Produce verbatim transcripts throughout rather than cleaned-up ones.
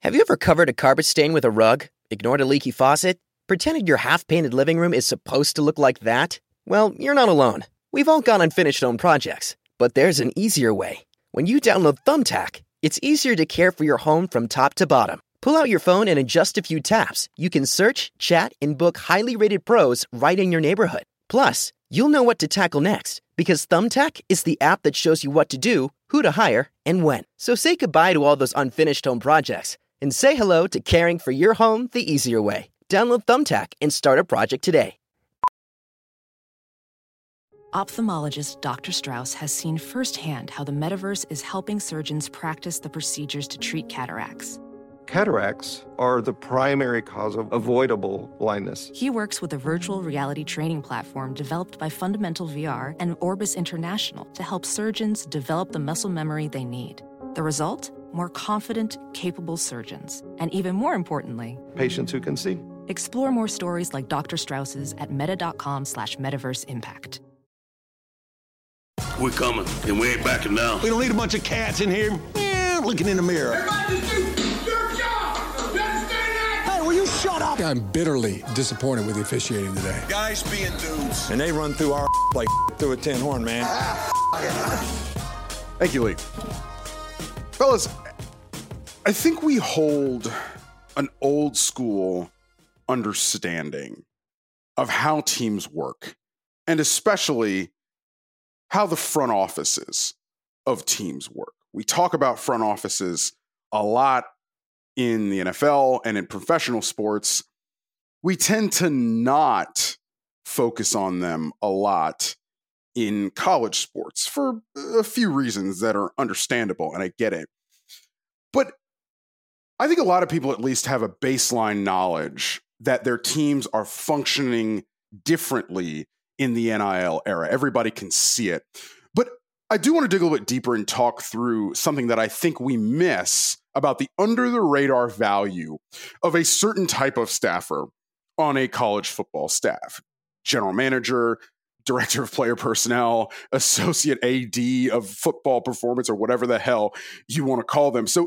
Have you ever covered a carpet stain with a rug, ignored a leaky faucet, pretended your half-painted living room is supposed to look like that? Well, you're not alone. We've all got unfinished home projects, but there's an easier way. When you download Thumbtack, it's easier to care for your home from top to bottom. Pull out your phone and in just a few taps, you can search, chat, and book highly rated pros right in your neighborhood. Plus, you'll know what to tackle next, because Thumbtack is the app that shows you what to do, who to hire, and when. So say goodbye to all those unfinished home projects, and say hello to caring for your home the easier way. Download Thumbtack and start a project today. Ophthalmologist Doctor Strauss has seen firsthand how the metaverse is helping surgeons practice the procedures to treat cataracts. Cataracts are the primary cause of avoidable blindness. He works with a virtual reality training platform developed by Fundamental V R and Orbis International to help surgeons develop the muscle memory they need. The result? More confident, capable surgeons. And even more importantly, patients who can see. Explore more stories like Doctor Strauss's at meta.com slash metaverse impact. We're coming, and we ain't backing down. We don't need a bunch of cats in here eh, looking in the mirror. Everybody just do your job. You understand that? Hey, will you shut up? I'm bitterly disappointed with the officiating today. Guys being dudes. And they run through our like through a tin horn, man. Thank you, Lee. Fellas, I think we hold an old school understanding of how teams work, and especially how the front offices of teams work. We talk about front offices a lot in the N F L and in professional sports. We tend to not focus on them a lot in college sports for a few reasons that are understandable, and I get it. But I think a lot of people at least have a baseline knowledge that their teams are functioning differently in the N I L era. Everybody can see it. But I do want to dig a little bit deeper and talk through something that I think we miss about the under-the-radar value of a certain type of staffer on a college football staff. General manager, director of player personnel, associate A D of football performance, or whatever the hell you want to call them. So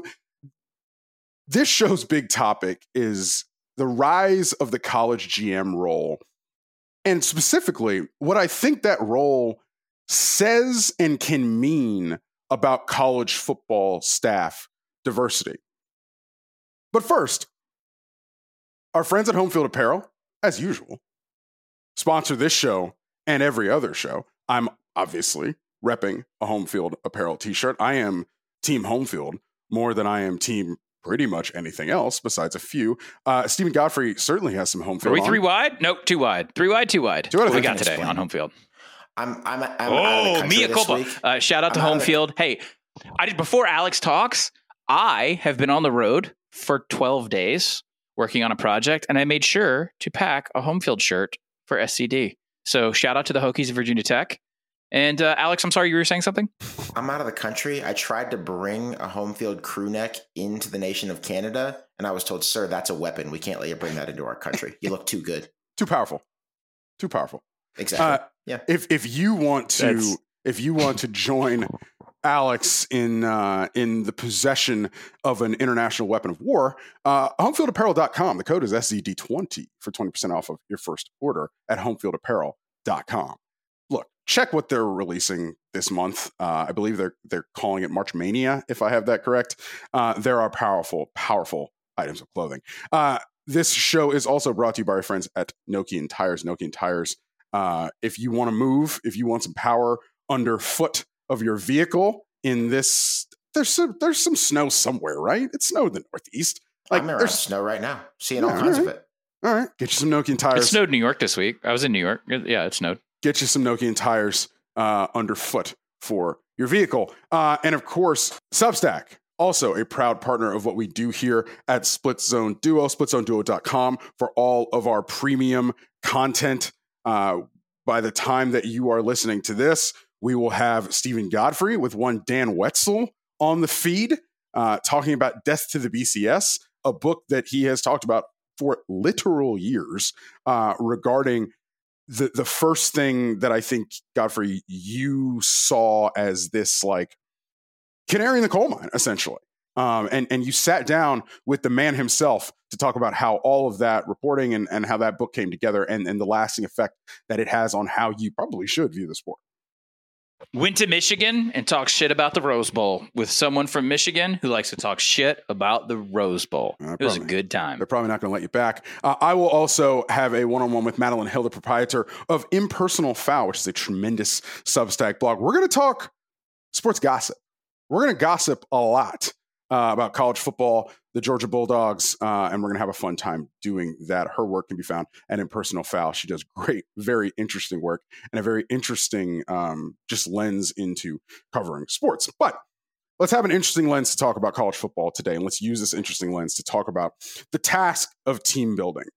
this show's big topic is the rise of the college G M role. And specifically, what I think that role says and can mean about college football staff diversity. But first, our friends at Home Field Apparel, as usual, sponsor this show and every other show. I'm obviously repping a Home Field Apparel t-shirt. I am Team Home Field more than I am Team pretty much anything else besides a few. Uh, Stephen Godfrey certainly has some home field. Are we on. three wide? Nope, two wide. Three wide, two wide. Two wide, what we I got think today on home field? I'm I'm, I'm oh, out of the country mea this culpa. week. Uh, shout out to I'm home out of field. Hey, I did before Alex talks. I have been on the road for twelve days working on a project, and I made sure to pack a home field shirt for S C D. So shout out to the Hokies of Virginia Tech. And uh, Alex, I'm sorry, you were saying something? I'm out of the country. I tried to bring a home field crew neck into the nation of Canada, and I was told, sir, that's a weapon. We can't let you bring that into our country. You look too good. Too powerful. Too powerful. Exactly. Uh, yeah. If if you want to That's... if you want to join Alex in uh, in the possession of an international weapon of war, uh, home field apparel dot com. The code is S Z D twenty for twenty percent off of your first order at home field apparel dot com. Look, check what they're releasing this month. Uh, I believe they're they're calling it March Mania, if I have that correct. Uh, there are powerful, powerful items of clothing. Uh, this show is also brought to you by our friends at Nokian Tires. Nokian Tires. Uh, if you want to move, if you want some power underfoot of your vehicle in this, there's some, there's some snow somewhere, right? It snowed in the Northeast. Like, I'm around snow right now, seeing yeah, all kinds all right. of it. All right, get you some Nokian Tires. It snowed in New York this week. I was in New York. Yeah, it snowed. Get you some Nokian Tires uh, underfoot for your vehicle. Uh, and of course, Substack, also a proud partner of what we do here at Split Zone Duo, split zone duo dot com for all of our premium content. Uh, by the time that you are listening to this, we will have Stephen Godfrey with one Dan Wetzel on the feed, uh, talking about Death to the B C S, a book that he has talked about for literal years uh, regarding the the first thing that I think, Godfrey, you saw as this like canary in the coal mine, essentially, Um, and, and you sat down with the man himself to talk about how all of that reporting and, and how that book came together and, and the lasting effect that it has on how you probably should view the sport. Went to Michigan and talked shit about the Rose Bowl with someone from Michigan who likes to talk shit about the Rose Bowl. Uh, it was a good time. They're probably not going to let you back. Uh, I will also have a one-on-one with Madeline Hill, the proprietor of Impersonal Foul, which is a tremendous Substack blog. We're going to talk sports gossip. We're going to gossip a lot uh, about college football, the Georgia Bulldogs, uh, and we're going to have a fun time doing that. Her work can be found at Impersonal Foul. She does great, very interesting work and a very interesting um, just lens into covering sports. But let's have an interesting lens to talk about college football today, and let's use this interesting lens to talk about the task of team building.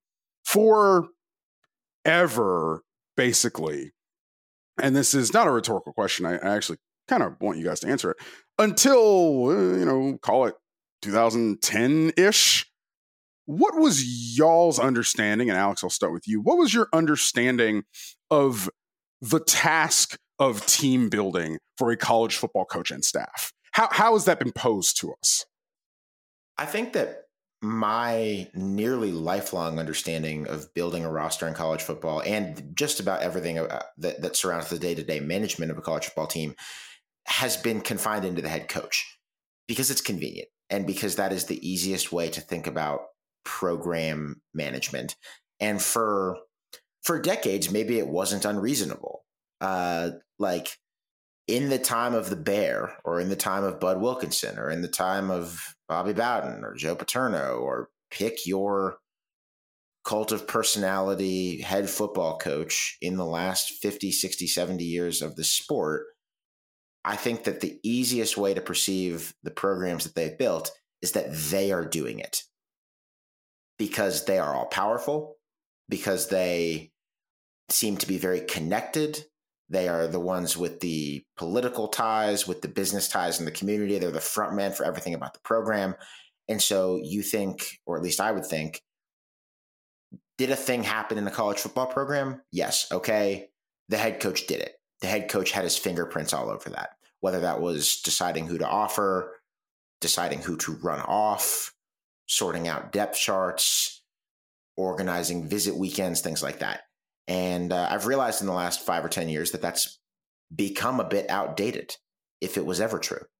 Forever, basically, and this is not a rhetorical question. I, I actually kind of want you guys to answer it. Until, uh, you know, call it twenty ten-ish, what was y'all's understanding, and Alex, I'll start with you. What was your understanding of the task of team building for a college football coach and staff? How, how has that been posed to us? I think that my nearly lifelong understanding of building a roster in college football and just about everything that, that surrounds the day-to-day management of a college football team has been confined into the head coach because it's convenient and because that is the easiest way to think about program management. And for for decades, maybe it wasn't unreasonable. Uh, like in the time of the Bear or in the time of Bud Wilkinson or in the time of Bobby Bowden or Joe Paterno, or pick your cult of personality head football coach in the last fifty, sixty, seventy years of the sport, I think that the easiest way to perceive the programs that they've built is that they are doing it because they are all powerful, because they seem to be very connected. They are the ones with the political ties, with the business ties in the community. They're the front man for everything about the program. And so you think, or at least I would think, did a thing happen in a college football program? Yes. Okay. The head coach did it. The head coach had his fingerprints all over that, whether that was deciding who to offer, deciding who to run off, sorting out depth charts, organizing visit weekends, things like that. And uh, I've realized in the last five or ten years that that's become a bit outdated, if it was ever true.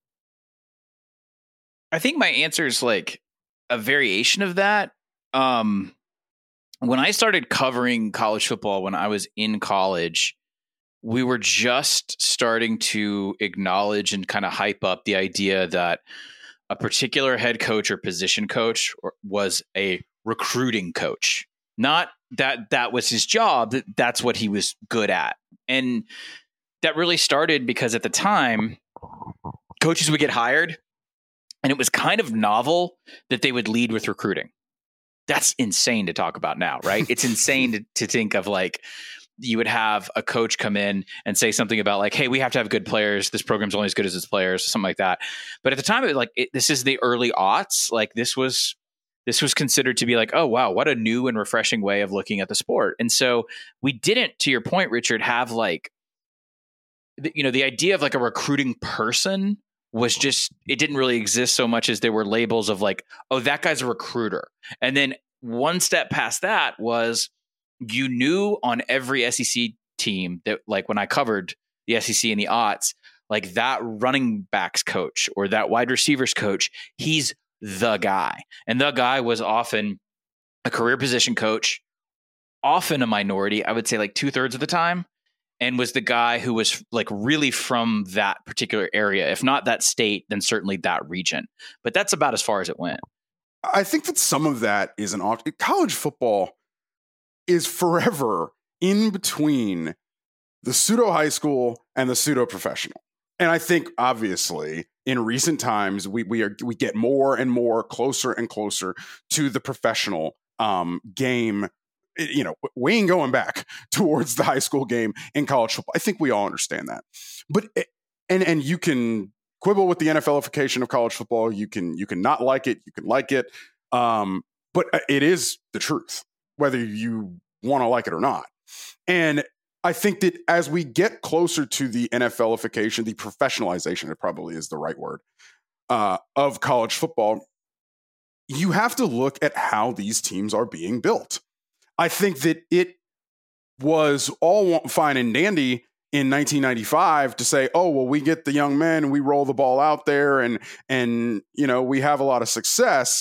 I think my answer is like a variation of that. Um, when I started covering college football when I was in college, we were just starting to acknowledge and kind of hype up the idea that a particular head coach or position coach was a recruiting coach. Not that that was his job, that that's what he was good at. And that really started because at the time, coaches would get hired and it was kind of novel that they would lead with recruiting. That's insane to talk about now, right? It's insane to, to think of like, you would have a coach come in and say something about like, hey, we have to have good players. This program's only as good as its players, something like that. But at the time, it was like, it, this is the early aughts. Like this was, this was considered to be like, oh, wow, what a new and refreshing way of looking at the sport. And so we didn't, to your point, Richard, have like, the, you know, the idea of like a recruiting person was just, it didn't really exist so much as there were labels of like, oh, that guy's a recruiter. And then one step past that was, you knew on every S E C team that like when I covered the S E C and the aughts, like that running backs coach or that wide receivers coach, he's the guy. And the guy was often a career position coach, often a minority, I would say like two thirds of the time, and was the guy who was like really from that particular area. If not that state, then certainly that region. But that's about as far as it went. I think that some of that is an off college football is forever in between the pseudo high school and the pseudo professional. And I think obviously in recent times, we we are we get more and more closer and closer to the professional um, game. You know, we ain't going back towards the high school game in college football. I think we all understand that. But and and you can quibble with the N F L-ification of college football. You can you can not like it. You can like it. Um, but it is the truth, whether you want to like it or not. And I think that as we get closer to the N F L-ification, the professionalization, it probably is the right word. uh, of college football, you have to look at how these teams are being built. I think that it was all fine and dandy in nineteen ninety-five to say, oh, well, we get the young men and we roll the ball out there and, and, you know, we have a lot of success.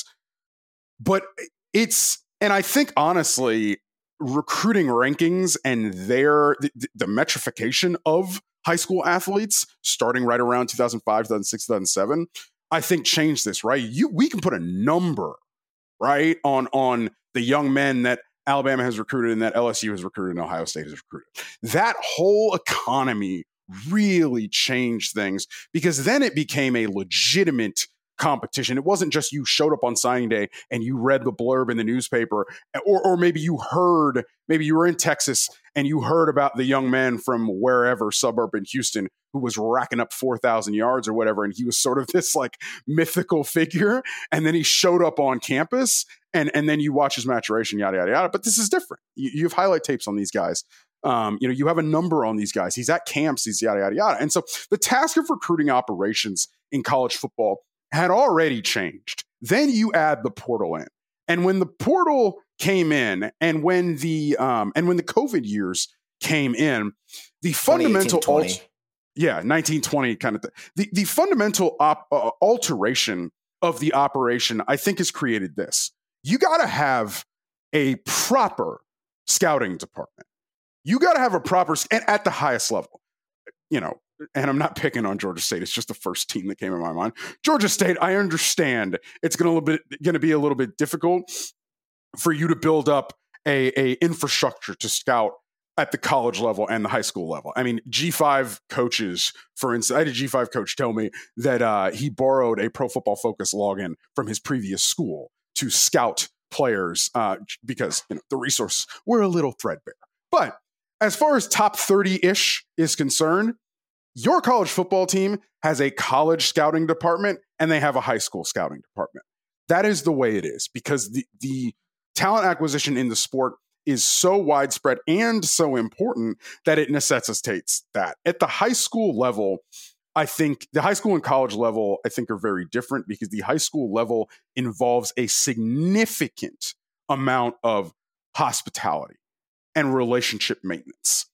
But it's, and I think honestly, recruiting rankings and their, the, the metrification of high school athletes starting right around two thousand five, two thousand six, two thousand seven, I think changed this, right? You, we can put a number, right, on, on the young men that Alabama has recruited and that L S U has recruited and Ohio State has recruited. That whole economy really changed things because then it became a legitimate competition. It wasn't just you showed up on signing day and you read the blurb in the newspaper, or, or maybe you heard, maybe you were in Texas and you heard about the young man from wherever suburb in Houston who was racking up four thousand yards or whatever. And he was sort of this like mythical figure. And then he showed up on campus and, and then you watch his maturation, yada, yada, yada. But this is different. You, you have highlight tapes on these guys. Um, you know, you have a number on these guys. He's at camps, he's yada, yada, yada. And so the task of recruiting operations in college football had already changed. Then you add the portal in. And when the portal came in and when the um, and when the COVID years came in, the fundamental alt- yeah, nineteen twenty kind of thing. The, the fundamental op- uh, alteration of the operation, I think, has created this. You got to have a proper scouting department. You got to have a proper, and at the highest level, you know, and I'm not picking on Georgia State. It's just the first team that came in my mind. Georgia State, I understand it's going to going to be a little bit difficult for you to build up a, a infrastructure to scout at the college level and the high school level. I mean, G five coaches, for instance, I had a G five coach tell me that uh, he borrowed a Pro Football Focus login from his previous school to scout players uh, because you know, the resources were a little threadbare. But as far as top thirty-ish is concerned, your college football team has a college scouting department and they have a high school scouting department. That is the way it is because the, the talent acquisition in the sport is so widespread and so important that it necessitates that. At the high school level, I think the high school and college level, I think, are very different because the high school level involves a significant amount of hospitality and relationship maintenance.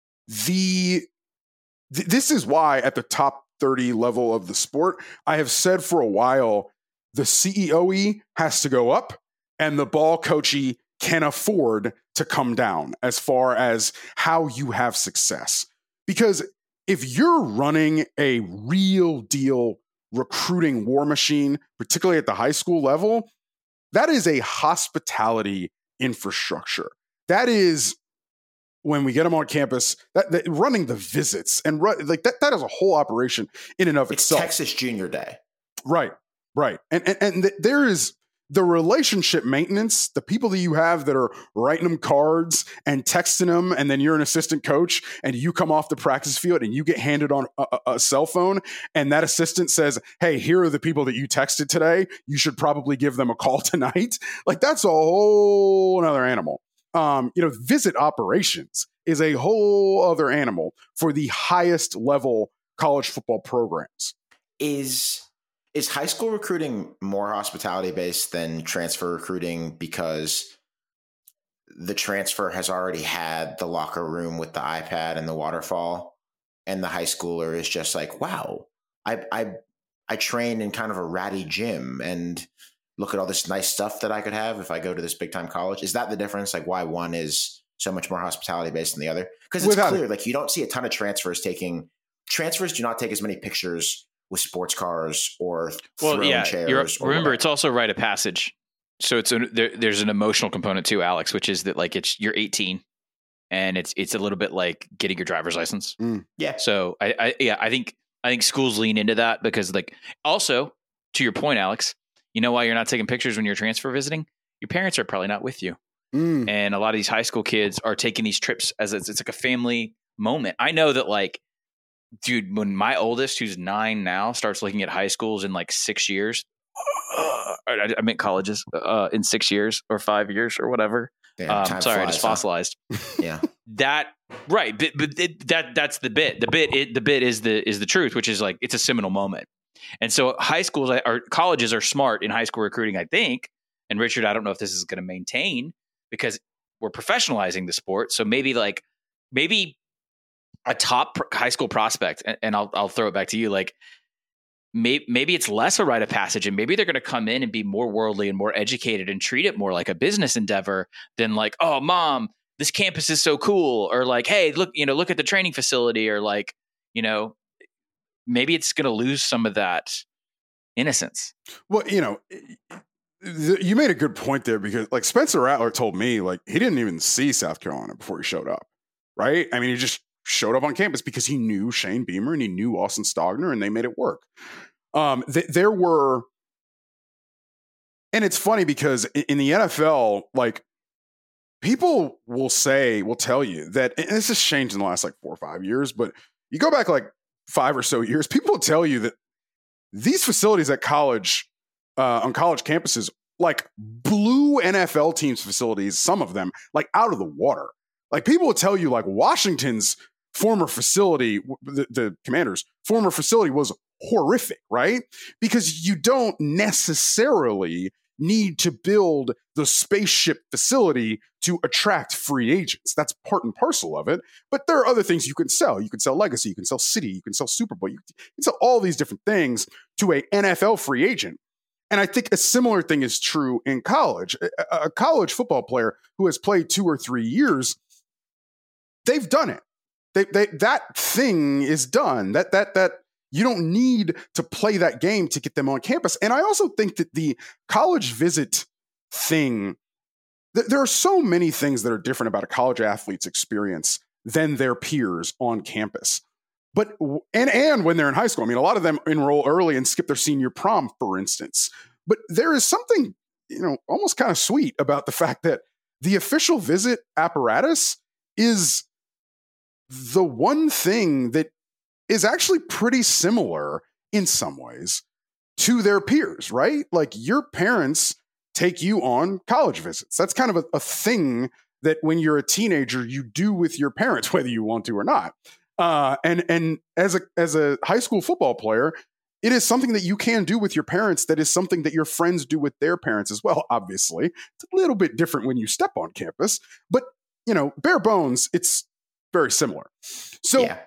The th- this is why at the top thirty level of the sport, I have said for a while, the C E O E has to go up and the ball coachee can afford to come down as far as how you have success. Because if you're running a real deal recruiting war machine, particularly at the high school level, that is a hospitality infrastructure. That is when we get them on campus, that, that running the visits and run, like that, that is a whole operation in and of it's itself. Texas Junior Day. Right, right. And, and, and th- there is the relationship maintenance, the people that you have that are writing them cards and texting them, and then you're an assistant coach and you come off the practice field and you get handed on a, a cell phone and that assistant says, hey, here are the people that you texted today. You should probably give them a call tonight. Like that's a whole other animal. Um, you know, visit operations is a whole other animal for the highest level college football programs. Is Is high school recruiting more hospitality based than transfer recruiting because the transfer has already had the locker room with the iPad and the waterfall, and the high schooler is just like, wow, I I I train in kind of a ratty gym and look at all this nice stuff that I could have if I go to this big time college? Is that the difference? Like why one is so much more hospitality based than the other? Because it's Without clear, it. like you don't see a ton of transfers taking transfers do not take as many pictures with sports cars or well, throne yeah, chairs. You're, or remember, whatever. It's also rite of passage. So it's a, there, there's an emotional component too, Alex, which is that like it's you're eighteen, and it's it's a little bit like getting your driver's license. Mm. Yeah. So I, I yeah I think I think schools lean into that because like also to your point, Alex, you know why you're not taking pictures when you're transfer visiting? Your parents are probably not with you, mm. and a lot of these high school kids are taking these trips as it's, it's like a family moment. I know that like. Dude, when my oldest, who's nine now, starts looking at high schools in like six years, uh, I, I meant colleges uh, in six years or five years or whatever. Damn, um, sorry, flies, I just fossilized. Huh? Yeah, that right, but, but it, that that's the bit. The bit, it, the bit is the is the truth, which is like it's a seminal moment. And so high schools or colleges are smart in high school recruiting, I think. And Richard, I don't know if this is going to maintain because we're professionalizing the sport. So maybe like maybe a top high school prospect, and, and I'll I'll throw it back to you. Like maybe maybe it's less a rite of passage, and maybe they're going to come in and be more worldly and more educated and treat it more like a business endeavor than like, oh, mom, this campus is so cool, or like, hey, look, you know, look at the training facility, or like, you know, maybe it's going to lose some of that innocence. Well, you know, you made a good point there because like Spencer Rattler told me like he didn't even see South Carolina before he showed up, right? I mean, he just showed up on campus because he knew Shane Beamer and he knew Austin Stogner and they made it work. Um, th- there were, and it's funny because in, in the N F L, like people will say, will tell you that, and this has changed in the last like four or five years, but you go back like five or so years, people will tell you that these facilities at college, uh, on college campuses, like blew N F L teams' facilities, some of them, like out of the water. Like people will tell you like Washington's former facility, the, the Commanders' former facility was horrific, right? Because you don't necessarily need to build the spaceship facility to attract free agents. That's part and parcel of it. But there are other things you can sell. You can sell legacy, you can sell city, you can sell Super Bowl, you can sell all these different things to a N F L free agent. And I think a similar thing is true in college. A, a college football player who has played two or three years, they've done it. They, they, that thing is done. That that that you don't need to play that game to get them on campus. And I also think that the college visit thing, th- there are so many things that are different about a college athlete's experience than their peers on campus. But and and when they're in high school, I mean, a lot of them enroll early and skip their senior prom, for instance. But there is something, you know, almost kind of sweet about the fact that the official visit apparatus is the one thing that is actually pretty similar in some ways to their peers, right? Like your parents take you on college visits. That's kind of a, a thing that when you're a teenager, you do with your parents, whether you want to or not. Uh, and and as a as a high school football player, it is something that you can do with your parents. That is something that your friends do with their parents as well. Obviously, it's a little bit different when you step on campus, but you know, bare bones, it's very similar. So yeah.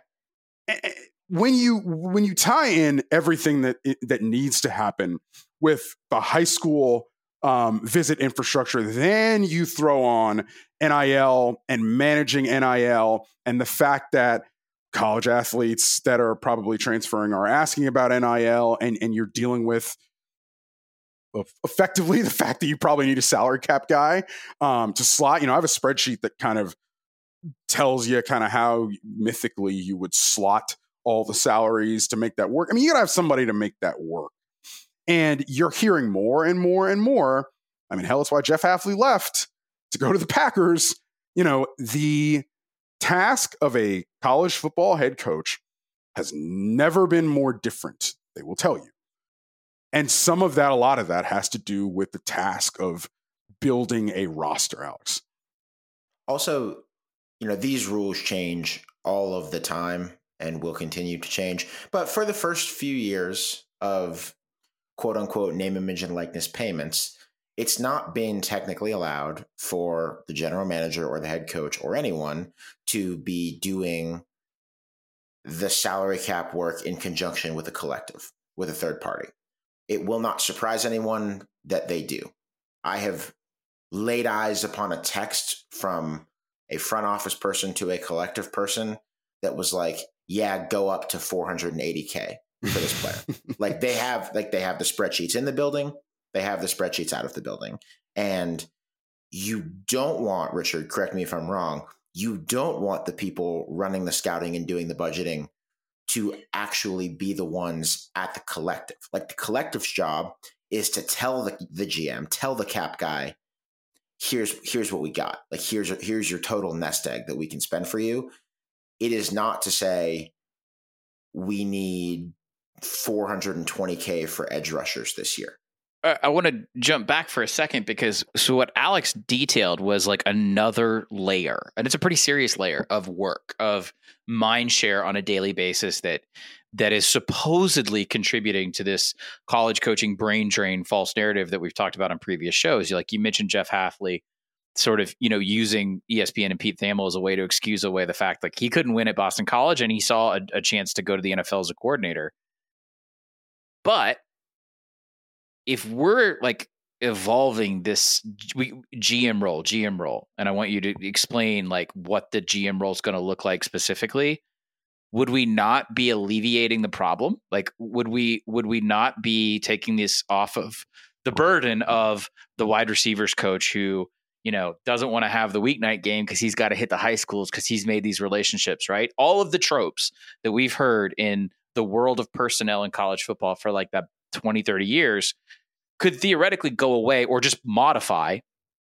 when you when you tie in everything that that needs to happen with the high school um, visit infrastructure, then you throw on N I L and managing N I L and the fact that college athletes that are probably transferring are asking about N I L, and, and you're dealing with effectively the fact that you probably need a salary cap guy um, to slot. You know, I have a spreadsheet that kind of tells you kind of how mythically you would slot all the salaries to make that work. I mean, you got to have somebody to make that work. And you're hearing more and more and more. I mean, hell, that's why Jeff Hafley left to go to the Packers. You know, the task of a college football head coach has never been more different, they will tell you. And some of that, a lot of that has to do with the task of building a roster, Alex. Also, you know, these rules change all of the time and will continue to change. But for the first few years of quote unquote name, image, and likeness payments, it's not been technically allowed for the general manager or the head coach or anyone to be doing the salary cap work in conjunction with a collective, with a third party. It will not surprise anyone that they do. I have laid eyes upon a text from a front office person to a collective person that was like, yeah, go up to four hundred eighty K for this player. Like they have, like they have the spreadsheets in the building. They have the spreadsheets out of the building. And you don't want, Richard, correct me if I'm wrong, you don't want the people running the scouting and doing the budgeting to actually be the ones at the collective. Like the collective's job is to tell the, the G M, tell the cap guy, here's here's what we got. Like here's here's your total nest egg that we can spend for you. It is not to say we need four hundred twenty K for edge rushers this year. I want to jump back for a second because so what Alex detailed was like another layer, and it's a pretty serious layer of work, of mind share on a daily basis that that is supposedly contributing to this college coaching brain drain false narrative that we've talked about on previous shows. Like you mentioned Jeff Hafley sort of, you know, using E S P N and Pete Thamel as a way to excuse away the fact like he couldn't win at Boston College and he saw a, a chance to go to the N F L as a coordinator. But if we're like evolving this G M role, G M role, and I want you to explain like what the G M role is going to look like specifically, would we not be alleviating the problem? Like, would we, would we not be taking this off of the burden of the wide receivers coach who, you know, doesn't want to have the weeknight game because he's got to hit the high schools because he's made these relationships, right? All of the tropes that we've heard in the world of personnel in college football for like that twenty, thirty years could theoretically go away or just modify.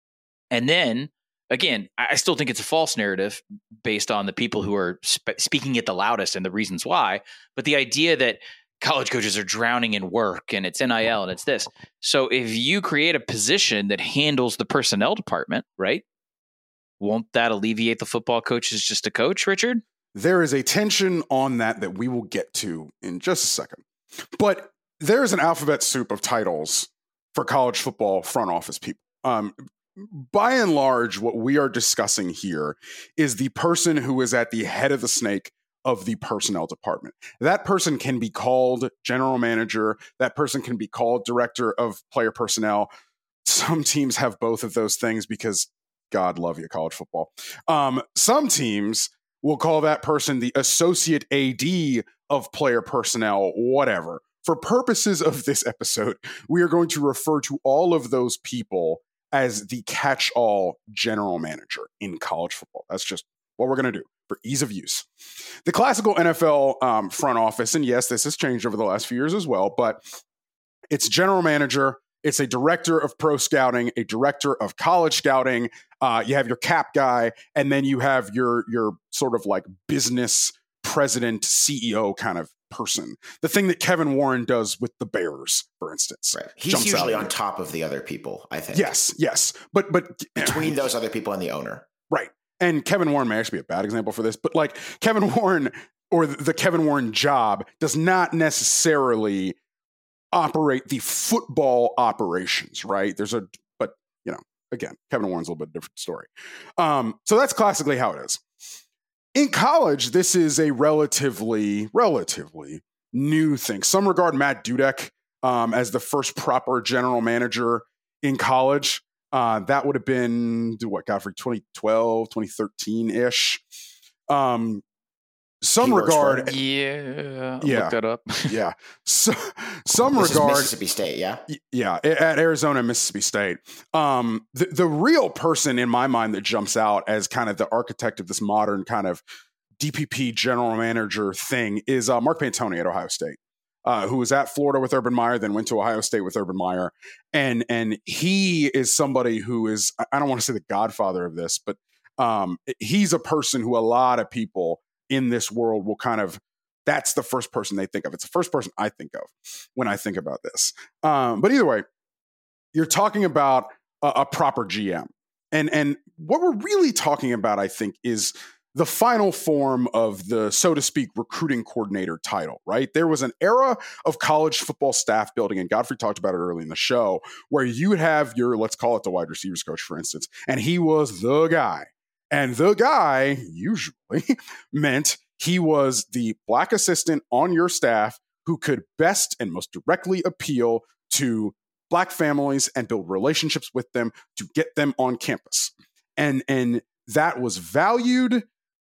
And then again, I still think it's a false narrative based on the people who are sp- speaking it the loudest and the reasons why. But the idea that college coaches are drowning in work and it's N I L and it's this. So if you create a position that handles the personnel department, right? Won't that alleviate the football coach as just a coach, Richard? There is a tension on that that we will get to in just a second. But there is an alphabet soup of titles for college football front office people. Um, by and large, what we are discussing here is the person who is at the head of the snake of the personnel department. That person can be called general manager. That person can be called director of player personnel. Some teams have both of those things because God love you, college football. Um, some teams will call that person the associate A D of player personnel, whatever. For purposes of this episode, we are going to refer to all of those people as the catch-all general manager in college football. That's just what we're going to do for ease of use. The classical N F L um, front office, and yes, this has changed over the last few years as well, but it's general manager, it's a director of pro scouting, a director of college scouting, uh, you have your cap guy, and then you have your your sort of like business president, C E O kind of person. The thing that Kevin Warren does with the Bears, for instance. Right. He's usually on top of the other people, I think. Yes, yes. But but between those other people and the owner. Right. And Kevin Warren may actually be a bad example for this, but like Kevin Warren or the Kevin Warren job does not necessarily operate the football operations, right? There's a, but you know, again, Kevin Warren's a little bit different story. Um, so that's classically how it is. In college, this is a relatively, relatively new thing. Some regard Matt Dudek um, as the first proper general manager in college. Uh, that would have been, what, Godfrey, twenty twelve, twenty thirteen-ish. Um, some he regard... Yeah, I'll yeah, look that up. yeah. So, some this regard... Is Mississippi State, yeah? Yeah, at Arizona and Mississippi State. Um, the, the real person in my mind that jumps out as kind of the architect of this modern kind of D P P general manager thing is uh, Mark Pantoni at Ohio State, uh, who was at Florida with Urban Meyer, then went to Ohio State with Urban Meyer. And, and he is somebody who is, I don't want to say the godfather of this, but um, he's a person who a lot of people in this world will kind of, that's the first person they think of. It's the first person I think of when I think about this. Um, but either way, you're talking about a, a proper G M. And, and what we're really talking about, I think, is the final form of the, so to speak, recruiting coordinator title, right? There was an era of college football staff building, and Godfrey talked about it early in the show, where you would have your, let's call it the wide receivers coach, for instance, and he was the guy. And the guy usually meant he was the black assistant on your staff who could best and most directly appeal to black families and build relationships with them to get them on campus. And, and that was valued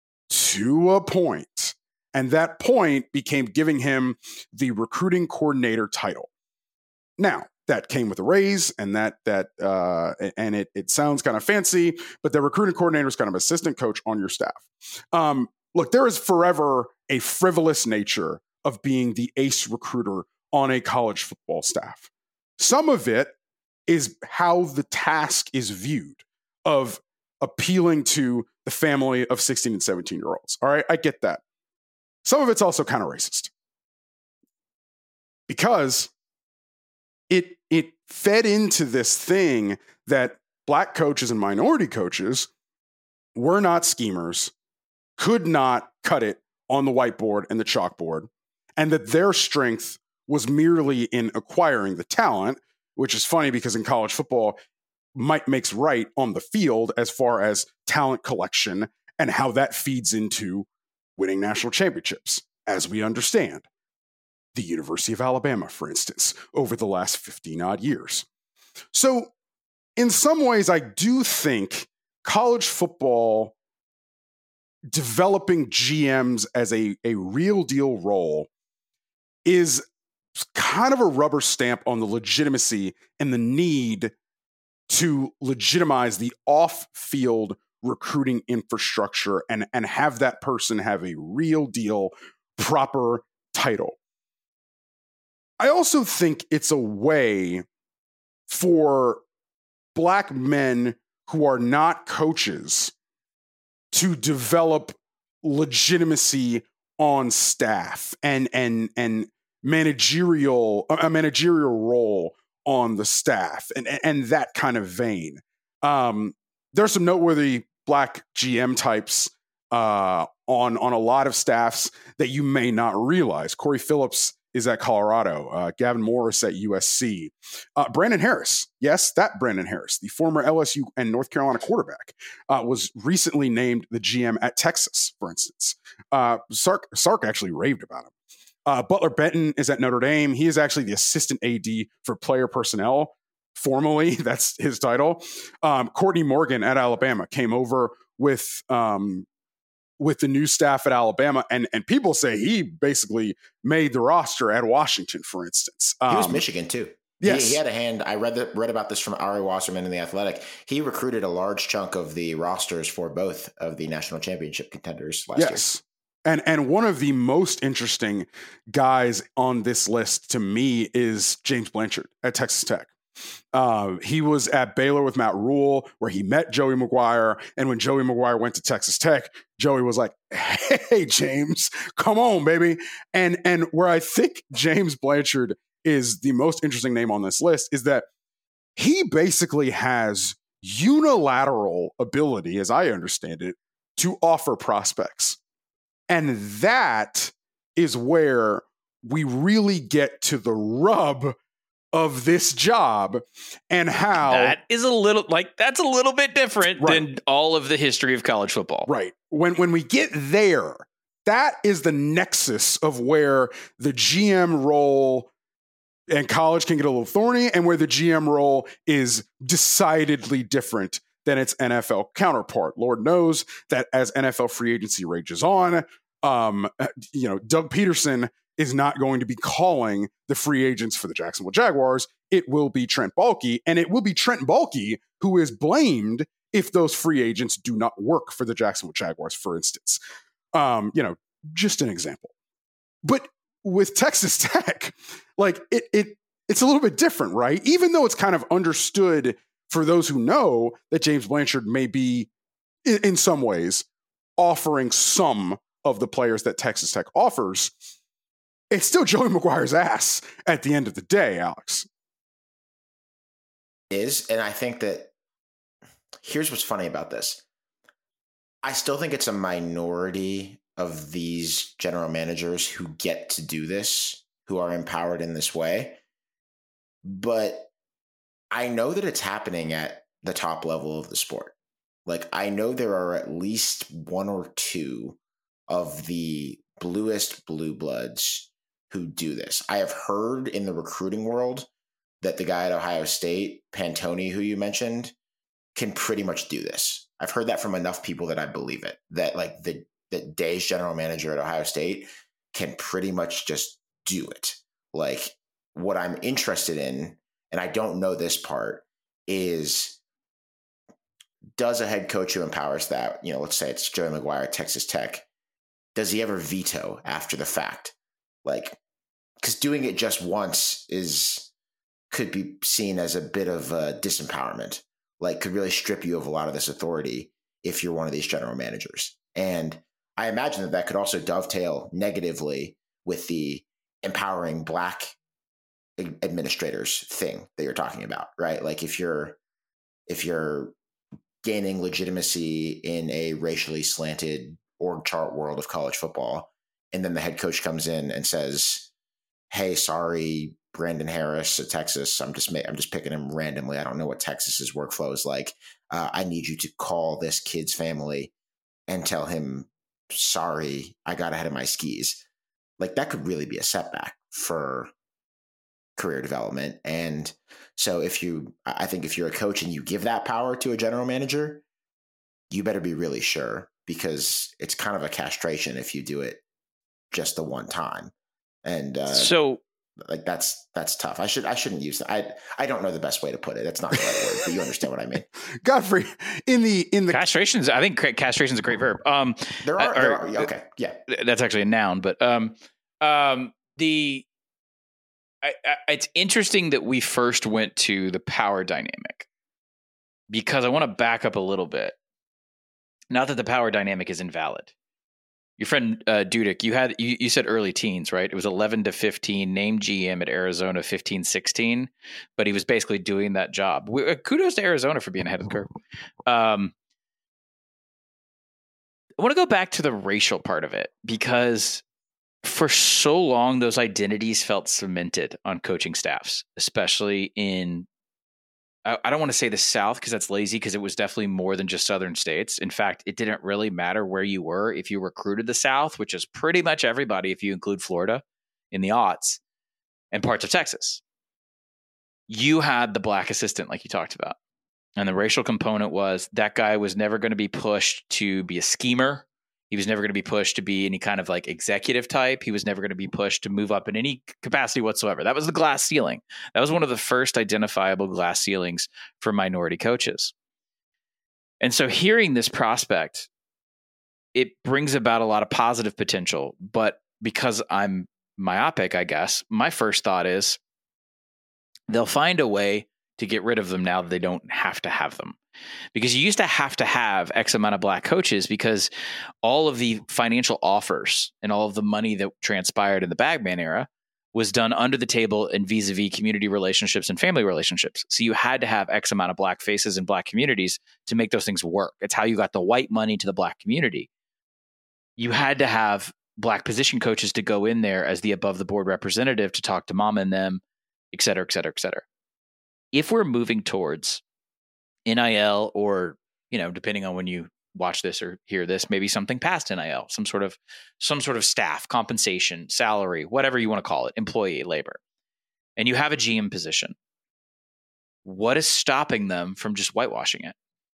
to a point. And that point became giving him the recruiting coordinator title. Now, that came with a raise, and that that uh, and it it sounds kind of fancy, but the recruiting coordinator is kind of assistant coach on your staff. Um, look, there is forever a frivolous nature of being the ace recruiter on a college football staff. Some of it is how the task is viewed of appealing to the family of sixteen and seventeen year olds. All right, I get that. Some of it's also kind of racist because it it fed into this thing that black coaches and minority coaches were not schemers, could not cut it on the whiteboard and the chalkboard, and that their strength was merely in acquiring the talent, which is funny because in college football, might makes right on the field as far as talent collection and how that feeds into winning national championships, as we understand. The University of Alabama, for instance, over the last fifteen odd years. So in some ways, I do think college football developing G Ms as a, a real deal role is kind of a rubber stamp on the legitimacy and the need to legitimize the off-field recruiting infrastructure and, and have that person have a real deal, proper title. I also think it's a way for black men who are not coaches to develop legitimacy on staff and and and managerial a managerial role on the staff and and that kind of vein. Um, there's some noteworthy black G M types uh, on on a lot of staffs that you may not realize. Corey Phillips is at Colorado. Uh, Gavin Morris at U S C. Uh, Brandon Harris, yes, that Brandon Harris, the former L S U and North Carolina quarterback, uh, was recently named the G M at Texas, for instance. Uh, Sark, Sark actually raved about him. Uh, Butler Benton is at Notre Dame. He is actually the assistant A D for player personnel. Formally, that's his title. Um, Courtney Morgan at Alabama came over with um, with the new staff at Alabama, and and people say he basically made the roster at Washington, for instance. Um, he was Michigan too. Yes, he, he had a hand. I read the, read about this from Ari Wasserman in The Athletic. He recruited a large chunk of the rosters for both of the national championship contenders last year. Yes. And and one of the most interesting guys on this list to me is James Blanchard at Texas Tech. Uh, he was at Baylor with Matt Rule, where he met Joey Maguire. And when Joey Maguire went to Texas Tech, Joey was like, "Hey, James, come on, baby." And and where I think James Blanchard is the most interesting name on this list is that he basically has unilateral ability, as I understand it, to offer prospects. And that is where we really get to the rub of this job and how that is a little like that's a little bit different right. than all of the history of college football. Right. When when we get there, that is the nexus of where the G M role and college can get a little thorny and where the G M role is decidedly different than its N F L counterpart. Lord knows that as N F L free agency rages on, um, you know, Doug Peterson is not going to be calling the free agents for the Jacksonville Jaguars. It will be Trent Baalke, and it will be Trent Baalke who is blamed if those free agents do not work for the Jacksonville Jaguars, for instance. Um, you know, just an example. But with Texas Tech, like it, it, it's a little bit different, right? Even though it's kind of understood for those who know that James Blanchard may be, in, in some ways, offering some of the players that Texas Tech offers, it's still Joey Maguire's ass at the end of the day, Alex. It is, and I think that here's what's funny about this. I still think it's a minority of these general managers who get to do this, who are empowered in this way. But I know that it's happening at the top level of the sport. Like, I know there are at least one or two of the bluest blue bloods who do this. I have heard in the recruiting world that the guy at Ohio State, Pantoni, who you mentioned, can pretty much do this. I've heard that from enough people that I believe it, that like the, the day's general manager at Ohio State can pretty much just do it. Like, what I'm interested in, and I don't know this part, is does a head coach who empowers that, you know, let's say it's Joey Maguire at Texas Tech, does he ever veto after the fact? Like, because doing it just once is could be seen as a bit of uh, disempowerment, like could really strip you of a lot of this authority if you're one of these general managers. And I imagine that that could also dovetail negatively with the empowering black administrators thing that you're talking about, right? Like if you're if you're gaining legitimacy in a racially slanted org chart world of college football, and then the head coach comes in and says, "Hey, sorry, Brandon Harris at Texas. I'm just I'm just picking him randomly. I don't know what Texas's workflow is like. Uh, I need you to call this kid's family and tell him, sorry, I got ahead of my skis." Like that could really be a setback for career development. And so if you, I think if you're a coach and you give that power to a general manager, you better be really sure, because it's kind of a castration if you do it just the one time. And uh, so like that's that's tough. I should I shouldn't use that. I I don't know the best way to put it. That's not the right word, but you understand what I mean. Godfrey, in the in the castrations, I think castration is a great verb. Um, there are, or, there are okay, yeah, that's actually a noun. But um, um, the I, I, it's interesting that we first went to the power dynamic, because I want to back up a little bit. Not that the power dynamic is invalid. Your friend uh, Dudek, you had you, you said early teens, right? It was eleven to fifteen, named G M at Arizona fifteen sixteen, but he was basically doing that job. We, uh, kudos to Arizona for being ahead of the curve. Um, I want to go back to the racial part of it, because for so long, those identities felt cemented on coaching staffs, especially in, I, I don't want to say the South because that's lazy, because it was definitely more than just Southern states. In fact, it didn't really matter where you were. If you recruited the South, which is pretty much everybody, if you include Florida in the aughts and parts of Texas, you had the black assistant like you talked about. And the racial component was that guy was never going to be pushed to be a schemer. He was never going to be pushed to be any kind of like executive type. He was never going to be pushed to move up in any capacity whatsoever. That was the glass ceiling. That was one of the first identifiable glass ceilings for minority coaches. And so hearing this prospect, it brings about a lot of positive potential. But because I'm myopic, I guess, my first thought is they'll find a way to get rid of them now that they don't have to have them. Because you used to have to have X amount of black coaches, because all of the financial offers and all of the money that transpired in the Bagman era was done under the table and vis-a-vis community relationships and family relationships. So you had to have X amount of black faces in black communities to make those things work. It's how you got the white money to the black community. You had to have black position coaches to go in there as the above the board representative to talk to mom and them, et cetera, et cetera, et cetera. If we're moving towards N I L, or, you know, depending on when you watch this or hear this, maybe something past N I L, some sort of some sort of staff, compensation, salary, whatever you want to call it, employee labor, and you have a G M position, what is stopping them from just whitewashing it?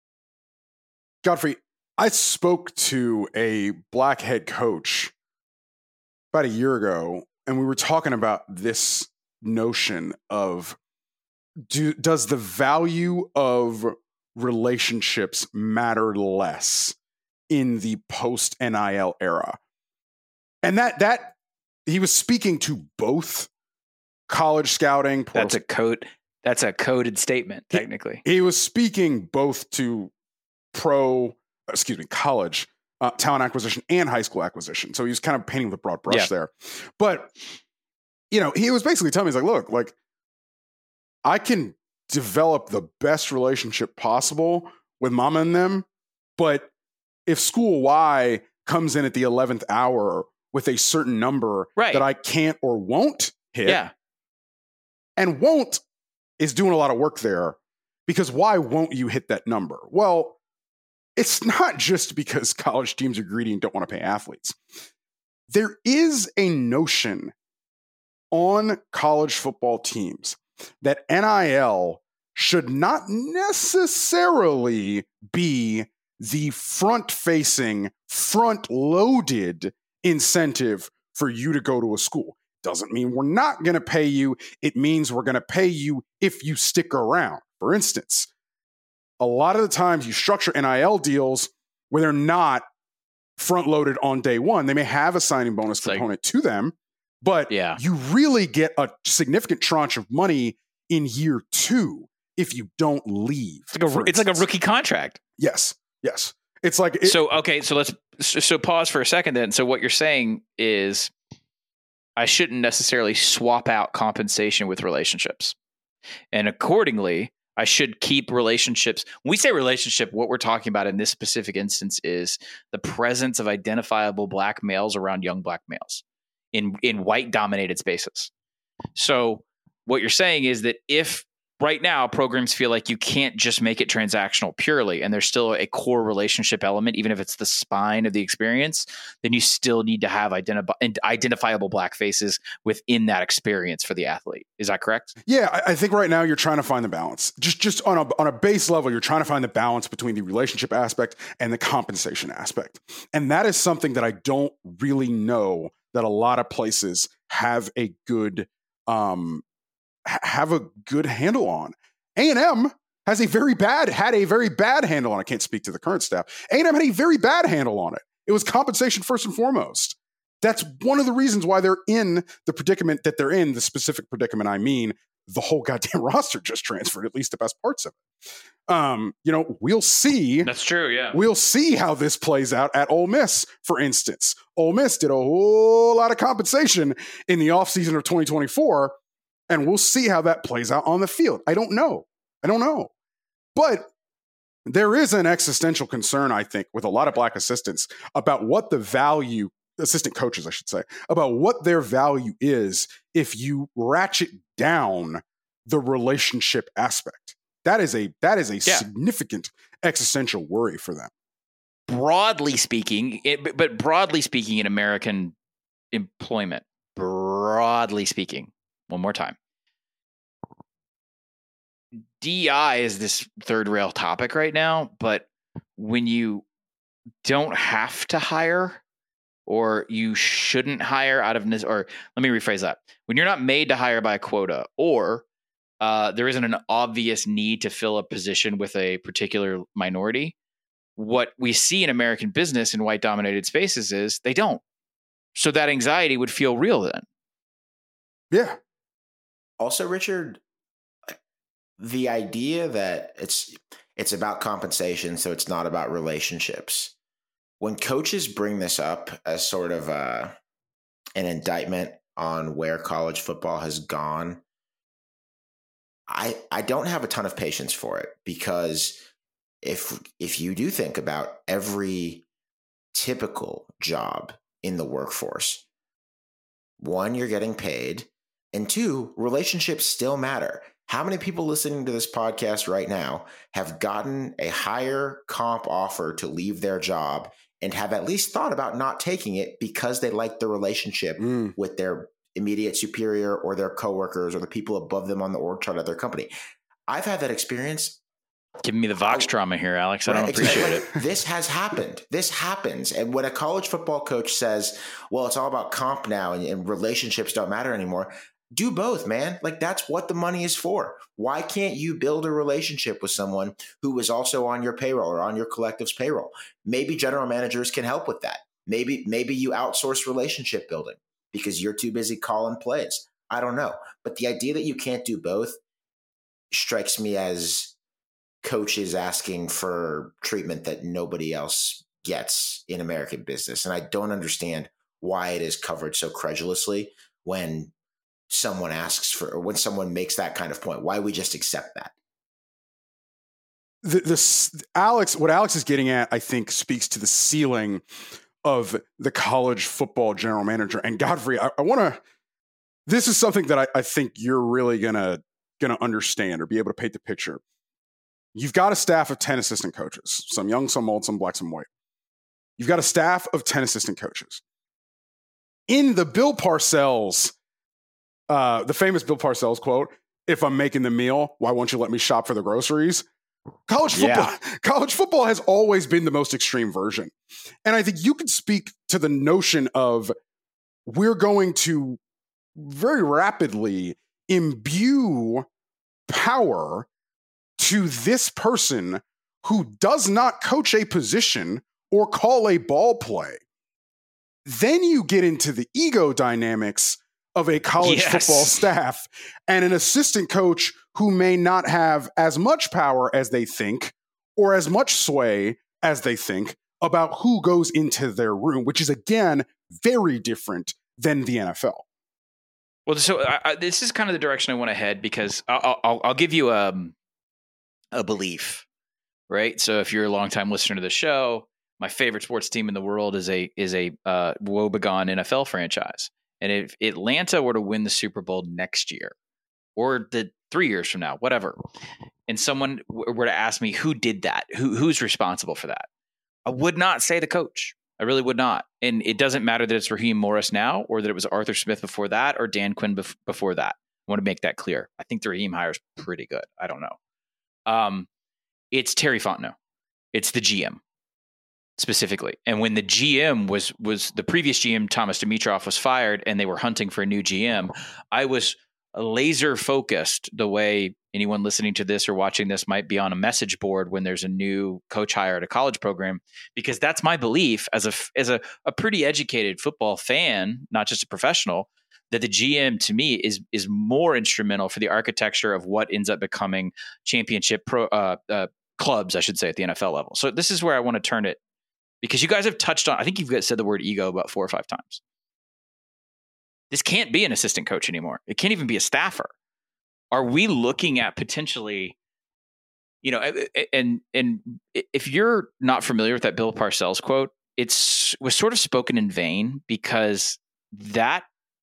Godfrey, I spoke to a black head coach about a year ago, and we were talking about this notion of Do, does the value of relationships matter less in the post N I L era? And that that he was speaking to both college scouting. Portal, that's a code. That's a coded statement, technically. He, he was speaking both to pro, excuse me, college uh, talent acquisition and high school acquisition. So he was kind of painting with a broad brush yeah. there. But you know, he was basically telling me, he's like, look, like, I can develop the best relationship possible with mama and them, but if school Y comes in at the eleventh hour with a certain number right. that I can't or won't hit, yeah. and won't is doing a lot of work there, because why won't you hit that number? Well, it's not just because college teams are greedy and don't want to pay athletes. There is a notion on college football teams that N I L should not necessarily be the front-facing, front-loaded incentive for you to go to a school. Doesn't mean we're not going to pay you. It means we're going to pay you if you stick around. For instance, a lot of the times you structure N I L deals where they're not front-loaded on day one. They may have a signing bonus it's component like, to them, but yeah. you really get a significant tranche of money in year two if you don't leave. It's like a, it's like a rookie contract. Yes. Yes. It's like it, so. Okay. So let's so pause for a second then. So what you're saying is I shouldn't necessarily swap out compensation with relationships. And accordingly, I should keep relationships. When we say relationship, what we're talking about in this specific instance is the presence of identifiable black males around young black males in, in white dominated spaces. So what you're saying is that if right now programs feel like you can't just make it transactional purely, and there's still a core relationship element, even if it's the spine of the experience, then you still need to have identi- identifiable black faces within that experience for the athlete. Is that correct? Yeah, I, I think right now you're trying to find the balance. Just just on a on a base level, you're trying to find the balance between the relationship aspect and the compensation aspect. And that is something that I don't really know that a lot of places have a good um have a good handle on. A and M has a very bad, had a very bad handle on it. I can't speak to the current staff. A and M had a very bad handle on it. It was compensation first and foremost. That's one of the reasons why they're in the predicament that they're in, the specific predicament I mean, the whole goddamn roster just transferred, at least the best parts of it. Um, you know, we'll see. That's true, yeah. We'll see how this plays out at Ole Miss, for instance. Ole Miss did a whole lot of compensation in the offseason of twenty twenty-four, and we'll see how that plays out on the field. I don't know. I don't know. But there is an existential concern, I think, with a lot of black assistants about what the value, assistant coaches, I should say, about what their value is if you ratchet down the relationship aspect. That is a that is a yeah. significant existential worry for them. Broadly speaking, it, but broadly speaking in American employment, broadly speaking, one more time. D E I is this third rail topic right now, but when you don't have to hire or you shouldn't hire out of, or let me rephrase that. When you're not made to hire by a quota, or uh, there isn't an obvious need to fill a position with a particular minority, what we see in American business in white dominated spaces is they don't. So that anxiety would feel real then. Yeah. Also, Richard, the idea that it's it's about compensation, so it's not about relationships. When coaches bring this up as sort of a, an indictment on where college football has gone, I I don't have a ton of patience for it, because if if you do think about every typical job in the workforce, one, you're getting paid, and two, relationships still matter. How many people listening to this podcast right now have gotten a higher comp offer to leave their job and have at least thought about not taking it because they like the relationship mm. with their immediate superior or their coworkers or the people above them on the org chart at their company? I've had that experience. Giving me the Vox trauma here, Alex. I don't appreciate it. This has happened. This happens. And when a college football coach says, well, it's all about comp now and, and relationships don't matter anymore, do both, man. Like, that's what the money is for. Why can't you build a relationship with someone who is also on your payroll or on your collective's payroll? Maybe general managers can help with that. Maybe, maybe you outsource relationship building because you're too busy calling plays. I don't know. But the idea that you can't do both strikes me as coaches asking for treatment that nobody else gets in American business. And I don't understand why it is covered so credulously when someone asks for, or when someone makes that kind of point. Why we just accept that? The, this Alex, what Alex is getting at, I think, speaks to the ceiling of the college football general manager. And Godfrey, I, I want to. This is something that I, I think you're really gonna gonna understand or be able to paint the picture. You've got a staff of ten assistant coaches, some young, some old, some black, some white. You've got a staff of ten assistant coaches. In the Bill Parcells. Uh, the famous Bill Parcells quote, "If I'm making the meal, why won't you let me shop for the groceries?" College football, yeah. college football has always been the most extreme version. And I think you could speak to the notion of we're going to very rapidly imbue power to this person who does not coach a position or call a ball play. Then you get into the ego dynamics of a college yes. football staff and an assistant coach who may not have as much power as they think or as much sway as they think about who goes into their room, which is, again, very different than the N F L. Well, so I, I, this is kind of the direction I want to head because I'll, I'll, I'll give you um, a belief, right? So if you're a longtime listener to the show, my favorite sports team in the world is a is a uh, woebegone N F L franchise. And if Atlanta were to win the Super Bowl next year or the three years from now, whatever, and someone were to ask me who did that, who who's responsible for that, I would not say the coach. I really would not. And it doesn't matter that it's Raheem Morris now or that it was Arthur Smith before that or Dan Quinn bef- before that. I want to make that clear. I think the Raheem hire is pretty good. I don't know. Um, it's Terry Fontenot. It's the G M specifically. And when the G M was was the previous G M, Thomas Dimitroff, was fired and they were hunting for a new G M, I was laser focused the way anyone listening to this or watching this might be on a message board when there's a new coach hire at a college program, because that's my belief as a, as a, a pretty educated football fan, not just a professional, that the G M to me is, is more instrumental for the architecture of what ends up becoming championship pro uh, uh, clubs, I should say, at the N F L level. So this is where I want to turn it, because you guys have touched on, I think you've said the word ego about four or five times. This can't be an assistant coach anymore. It can't even be a staffer. Are we looking at potentially, you know, and and if you're not familiar with that Bill Parcells quote, it's was sort of spoken in vain because that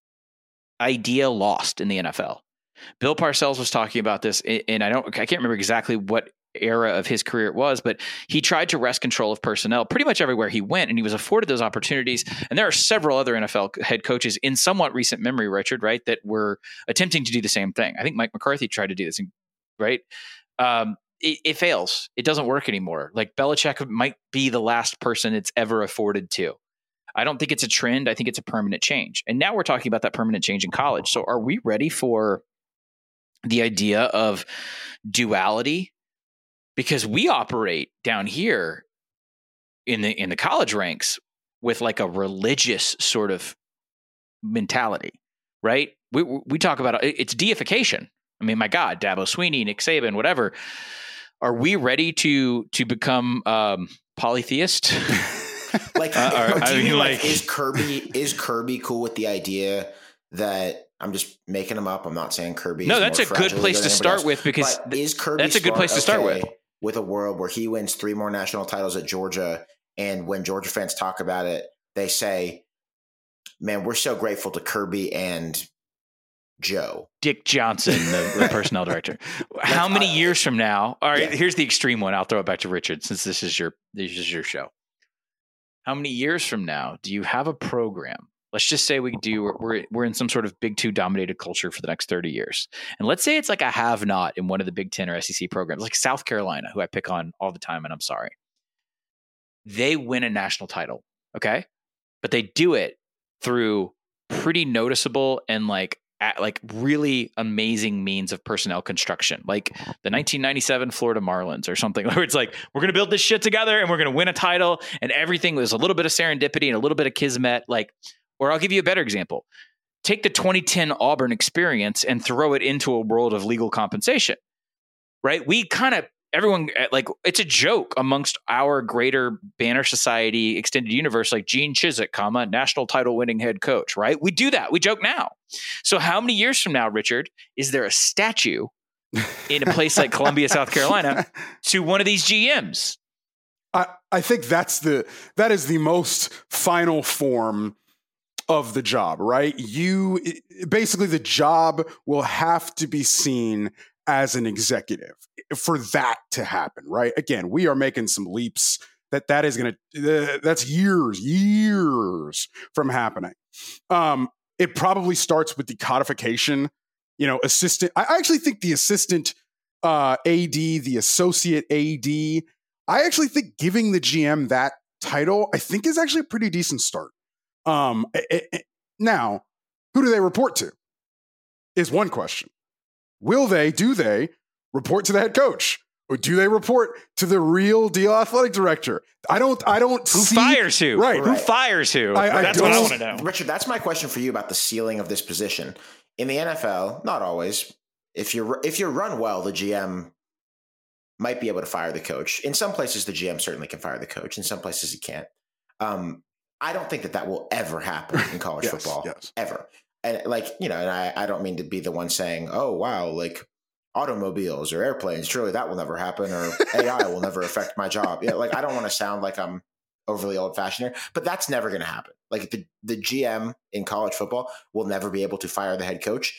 idea lost in the N F L. Bill Parcells was talking about this, and I don't, I can't remember exactly what era of his career it was, but he tried to wrest control of personnel pretty much everywhere he went, and he was afforded those opportunities. And there are several other N F L head coaches in somewhat recent memory, Richard, right, that were attempting to do the same thing. I think Mike McCarthy tried to do this, right? Um, it, it fails. It doesn't work anymore. Like Belichick might be the last person it's ever afforded to. I don't think it's a trend. I think it's a permanent change. And now we're talking about that permanent change in college. So are we ready for the idea of duality? Because we operate down here in the in the college ranks with like a religious sort of mentality, right? We we talk about it's deification. I mean, my God, Dabo Swinney, Nick Saban, whatever. Are we ready to to become um, polytheist? Like, uh, or, I mean, like, like, is Kirby is Kirby cool with the idea that? I'm just making them up. I'm not saying Kirby. No, is that's more a good place to start else. with, because but is Kirby that's a good place to start okay with. With a world where he wins three more national titles at Georgia, and when Georgia fans talk about it, they say, "Man, we're so grateful to Kirby and Joe, Dick Johnson, the, the personnel director." How many uh, years from now? All right, yeah. Here's the extreme one. I'll throw it back to Richard, since this is your this is your show. How many years from now do you have a program? Let's just say we do, we're, we're in some sort of Big Two dominated culture for the next thirty years. And let's say it's like a have not in one of the Big Ten or S E C programs, like South Carolina, who I pick on all the time, and I'm sorry. They win a national title, okay? But they do it through pretty noticeable and like, at, like really amazing means of personnel construction, like the nineteen ninety-seven Florida Marlins or something, where it's like, we're going to build this shit together and we're going to win a title, and everything was a little bit of serendipity and a little bit of kismet, like. Or I'll give you a better example. Take the twenty ten Auburn experience and throw it into a world of legal compensation, right? We kind of, everyone, like, it's a joke amongst our greater Banner Society extended universe, like Gene Chizik, comma, national title winning head coach, right? We do that. We joke now. So how many years from now, Richard, is there a statue in a place like Columbia, South Carolina, to one of these G Ms? I, I think that's the, that is the most final form of the job, right? You basically, the job will have to be seen as an executive for that to happen, right? Again, we are making some leaps that that is going to, uh, that's years, years from happening. Um, it probably starts with the codification, you know, assistant. I actually think the assistant uh, A D, the associate A D, I actually think giving the G M that title, I think is actually a pretty decent start. Um, it, it, now, who do they report to? Is one question. Will they, do they report to the head coach? Or do they report to the real deal athletic director? I don't, I don't who see. Fires who? Right. Who fires who? I, I that's what I want to know. Richard, that's my question for you about the ceiling of this position. In the N F L, not always. If you're, if you're run well, the G M might be able to fire the coach. In some places, the G M certainly can fire the coach. In some places, he can't. Um, I don't think that that will ever happen in college yes, football, yes. ever. and like, you know, and I, I don't mean to be the one saying, oh, wow, like automobiles or airplanes, surely that will never happen, or A I will never affect my job. Yeah, like I don't want to sound like I'm overly old fashioned here, but that's never going to happen. Like the, the G M in college football will never be able to fire the head coach.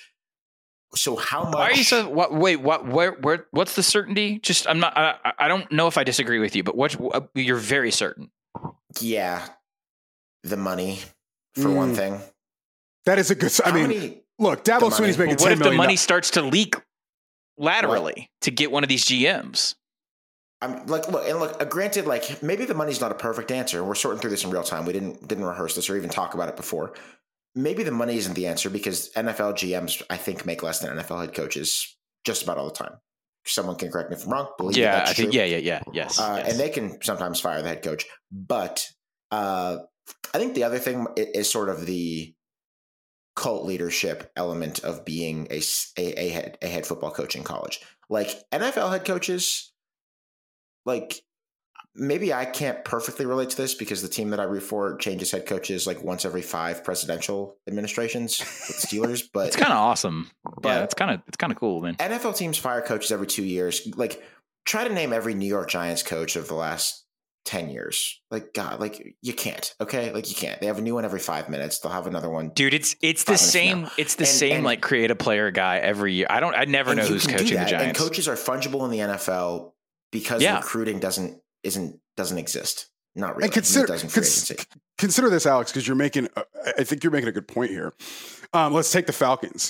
So how much? Why are you so? What? Wait, what? Where? Where? What's the certainty? Just, I'm not. I, I don't know if I disagree with you, but what? You're very certain. Yeah, the money for Mm. one thing. That is a good. I How mean, many- look, Dabo the Swinney's money- making What ten if the million. money starts to leak laterally to get one of these G Ms? I'm like, look, and look, uh, granted, like maybe the money's not a perfect answer. We're sorting through this in real time. We didn't didn't rehearse this or even talk about it before. Maybe the money isn't the answer because N F L G Ms, I think, make less than N F L head coaches just about all the time. Someone can correct me if I'm wrong. Believe Yeah, that's I think. true. Yeah, yeah, yeah. Yes, Uh, yes. And they can sometimes fire the head coach. But uh, I think the other thing is sort of the cult leadership element of being a, a, a, head, a head football coach in college. Like N F L head coaches, like maybe I can't perfectly relate to this because the team that I root for changes head coaches like once every five presidential administrations with the Steelers. But it's kind of awesome. But yeah, it's kind of it's kind of cool, man. N F L teams fire coaches every two years. Like, try to name every New York Giants coach of the last ten years. Like, God, like you can't. Okay, like you can't. They have a new one every five minutes. They'll have another one. Dude, it's it's the same. It's the And- same and- like create a player guy every year. I don't. I never And know you who's can do coaching the that. Giants. And coaches are fungible in the N F L because Yeah. recruiting doesn't isn't doesn't exist. Not really. And consider it doesn't free cons- agency. consider this, Alex, because you're making. Uh, I think you're making a good point here. Um, let's take the Falcons.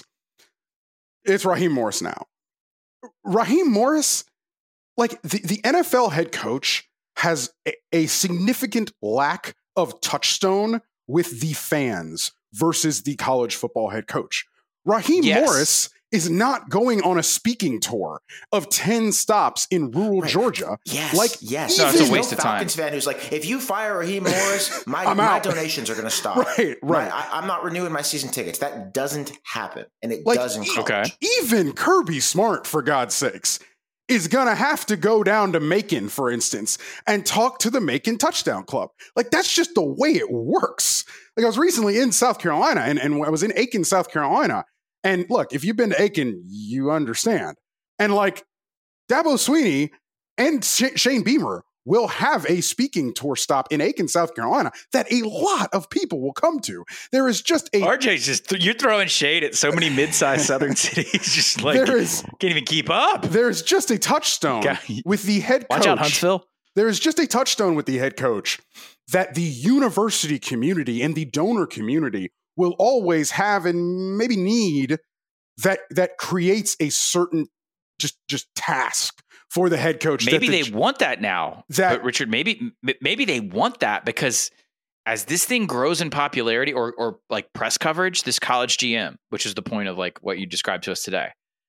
It's Raheem Morris now. Raheem Morris, like the, the N F L head coach, has a, a significant lack of touchstone with the fans versus the college football head coach. Raheem Yes. Morris is not going on a speaking tour of ten stops in rural Right. Georgia. Yes, Like, yes. No, it's a There's waste no of time. Falcons fan who's like, if you fire Raheem Morris, my, I'm my out. donations are going to stop. Right, right. My- I, I'm not renewing my season tickets. That doesn't happen, and it Like, does in e- college. Okay. Even Kirby Smart, for God's sakes, is going to have to go down to Macon, for instance, and talk to the Macon Touchdown Club. Like, that's just the way it works. Like, I was recently in South Carolina, and, and I was in Aiken, South Carolina. And look, if you've been to Aiken, you understand. And like, Dabo Swinney and Sh- Shane Beamer will have a speaking tour stop in Aiken, South Carolina that a lot of people will come to. There is just a R J's just you're throwing shade at so many mid-sized southern cities. Just like There is- can't even keep up. there's just a touchstone God. with the head coach. Watch out, Huntsville. There is just a touchstone with the head coach that the university community and the donor community will always have and maybe need that that creates a certain just just task for the head coach. Maybe that they the, want that now. That- but Richard, maybe m- maybe they want that because as this thing grows in popularity or or like press coverage, this college G M, which is the point of like what you described to us today.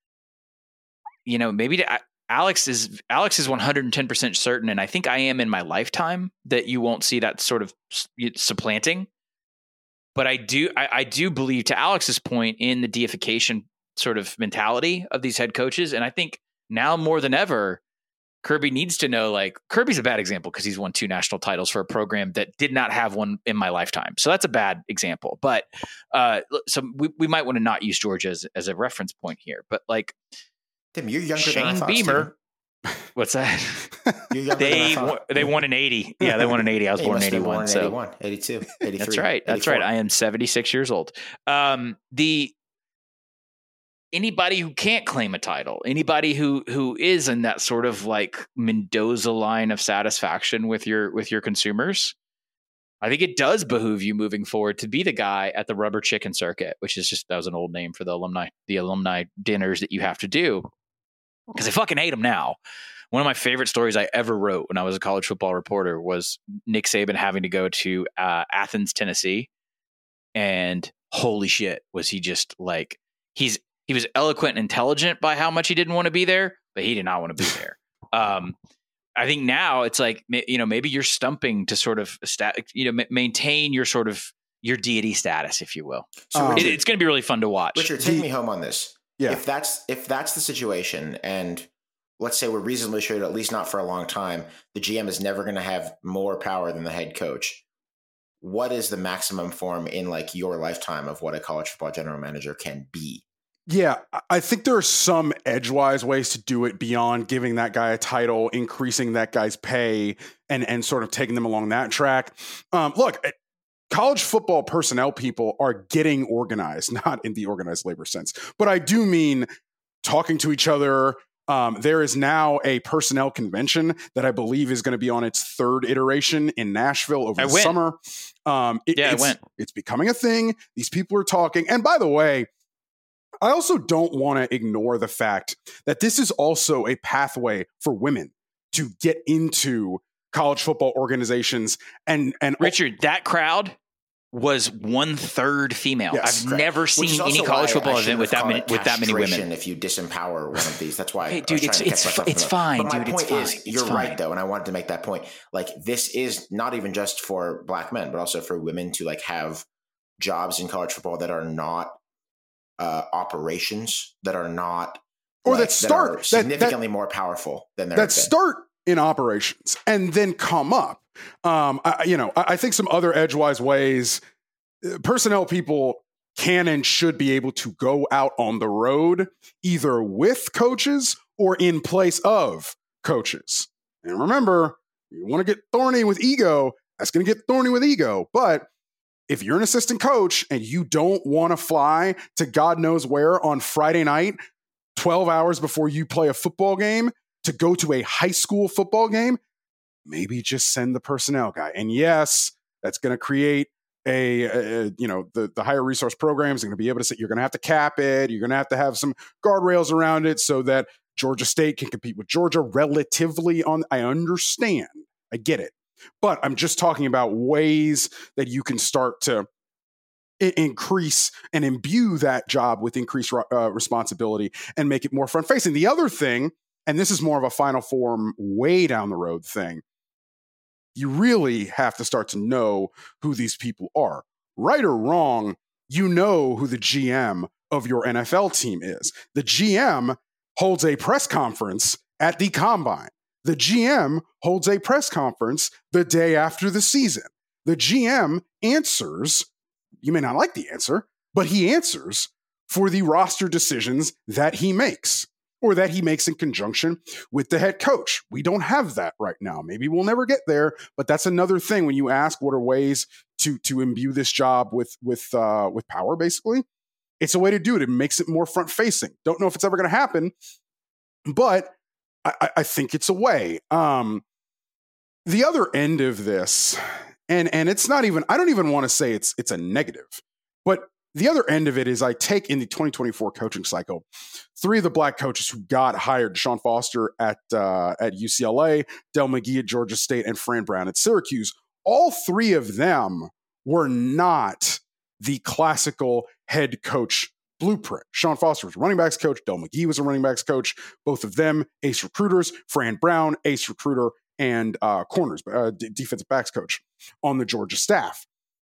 You know, maybe to, Alex is Alex is one hundred ten percent certain, and I think I am in my lifetime that you won't see that sort of s- supplanting. But I do, I, I do believe, to Alex's point, in the deification sort of mentality of these head coaches, and I think now more than ever, Kirby needs to know. Like Kirby's a bad example because he's won two national titles for a program that did not have one in my lifetime, so that's a bad example. But uh, so we, we might want to not use Georgia as, as a reference point here. But like Tim, you're younger than I Shane thought, Beamer, what's that? Steven. You're younger than I They thought. won, they won in eighty. Yeah, they won in eighty. I was Yeah, you born in must have been born eighty-one. in So eighty-one, eighty-two, eighty-three. that's right. That's right. eighty-four. I am seventy-six years old. Um, the anybody who can't claim a title, anybody who who is in that sort of like Mendoza line of satisfaction with your with your consumers, I think it does behoove you moving forward to be the guy at the rubber chicken circuit, which is just that was an old name for the alumni the alumni dinners that you have to do because I fucking hate them now. One of my favorite stories I ever wrote when I was a college football reporter was Nick Saban having to go to uh, Athens, Tennessee. And holy shit, was he just like, he's, he was eloquent and intelligent by how much he didn't want to be there, but he did not want to be there. Um, I think now it's like, you know, maybe you're stumping to sort of, stat, you know, maintain your sort of, your deity status, if you will. So Um, It, Richard, it's going to be really fun to watch. Richard, take The- me home on this. Yeah. If that's if that's the situation, and let's say we're reasonably sure, at least not for a long time, the G M is never going to have more power than the head coach. what is the maximum form in like your lifetime of what a college football general manager can be? Yeah, I think there are some edgewise ways to do it beyond giving that guy a title, increasing that guy's pay, and and sort of taking them along that track. Um, look, college football personnel people are getting organized, not in the organized labor sense, but I do mean talking to each other. Um, there is now a personnel convention that I believe is going to be on its third iteration in Nashville over I the went. summer. Um, it, yeah, it's, I went. It's becoming a thing. These people are talking. And by the way, I also don't want to ignore the fact that this is also a pathway for women to get into college football organizations. And, and Richard, that crowd was one third female. Yes, I've correct. never seen any college football event with that many with that many women. If you disempower one of these, that's why. Hey, I dude, it's it's f- it's fine, but my dude. point It's fine. is, It's you're fine. right though, and I wanted to make that point. Like, this is not even just for black men, but also for women to like have jobs in college football that are not uh, operations, that are not or like, that start that that, significantly that, more powerful than that start in operations and then come up. Um, I, you know, I, I think some other edgewise ways. Personnel people can and should be able to go out on the road either with coaches or in place of coaches. And remember, you want to get thorny with ego, that's going to get thorny with ego. But if you're an assistant coach and you don't want to fly to God knows where on Friday night, twelve hours before you play a football game to go to a high school football game, maybe just send the personnel guy. And yes, that's going to create A, a you know the the higher resource programs are going to be able to say you're going to have to cap it. You're going to have to have some guardrails around it so that Georgia State can compete with Georgia relatively. On I understand, I get it, but I'm just talking about ways that you can start to I- increase and imbue that job with increased uh, responsibility and make it more front facing. The other thing, and this is more of a Final Four way down the road thing. You really have to start to know who these people are. Right or wrong, you know who the G M of your N F L team is. The G M holds a press conference at the combine. The G M holds a press conference the day after the season. The G M answers, you may not like the answer, but he answers for the roster decisions that he makes, or that he makes in conjunction with the head coach. We don't have that right now. Maybe we'll never get there, but that's another thing when you ask what are ways to to imbue this job with with uh, with power, basically. It's a way to do it. It makes it more front-facing. Don't know if it's ever going to happen, but I, I think it's a way. Um, the other end of this, and and it's not even, I don't even want to say it's it's a negative, but the other end of it is I take in the twenty twenty-four coaching cycle, three of the black coaches who got hired, Sean Foster at uh, at U C L A, Del McGee at Georgia State, and Fran Brown at Syracuse. All three of them were not the classical head coach blueprint. Sean Foster was a running backs coach. Del McGee was a running backs coach. Both of them ace recruiters. Fran Brown, ace recruiter and uh, corners, uh, d- defensive backs coach on the Georgia staff.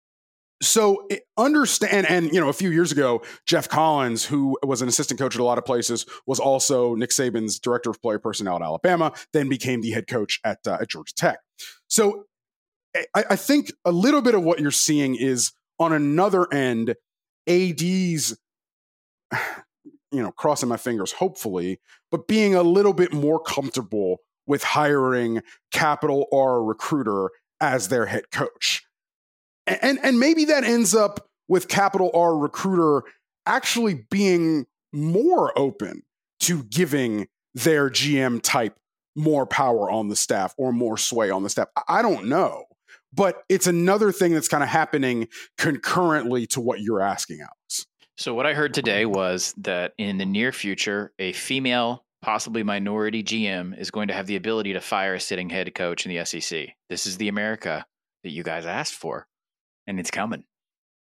So understand, and you know, a few years ago, Jeff Collins, who was an assistant coach at a lot of places, was also Nick Saban's director of player personnel at Alabama, then became the head coach at, uh, at Georgia Tech. So I, I think a little bit of what you're seeing is on another end, A Ds, you know, crossing my fingers, hopefully, but being a little bit more comfortable with hiring capital R recruiter as their head coach. And, and maybe that ends up with capital R recruiter actually being more open to giving their G M type more power on the staff or more sway on the staff. I don't know, but it's another thing that's kind of happening concurrently to what you're asking, Alex. So what I heard today was that in the near future, a female, possibly minority G M is going to have the ability to fire a sitting head coach in the S E C. This is the America that you guys asked for. And it's coming.